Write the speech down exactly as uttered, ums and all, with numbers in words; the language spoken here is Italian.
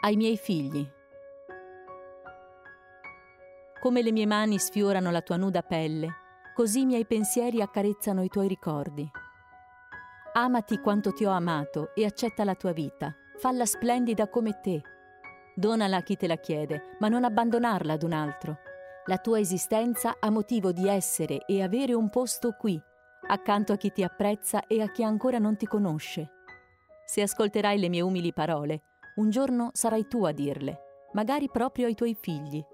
Ai miei figli. Come le mie mani sfiorano la tua nuda pelle, così i miei pensieri accarezzano i tuoi ricordi. Amati quanto ti ho amato e accetta la tua vita, falla splendida come te. Donala a chi te la chiede, ma non abbandonarla ad un altro. La tua esistenza ha motivo di essere e avere un posto qui, accanto a chi ti apprezza e a chi ancora non ti conosce. Se ascolterai le mie umili parole, un giorno sarai tu a dirle, magari proprio ai tuoi figli.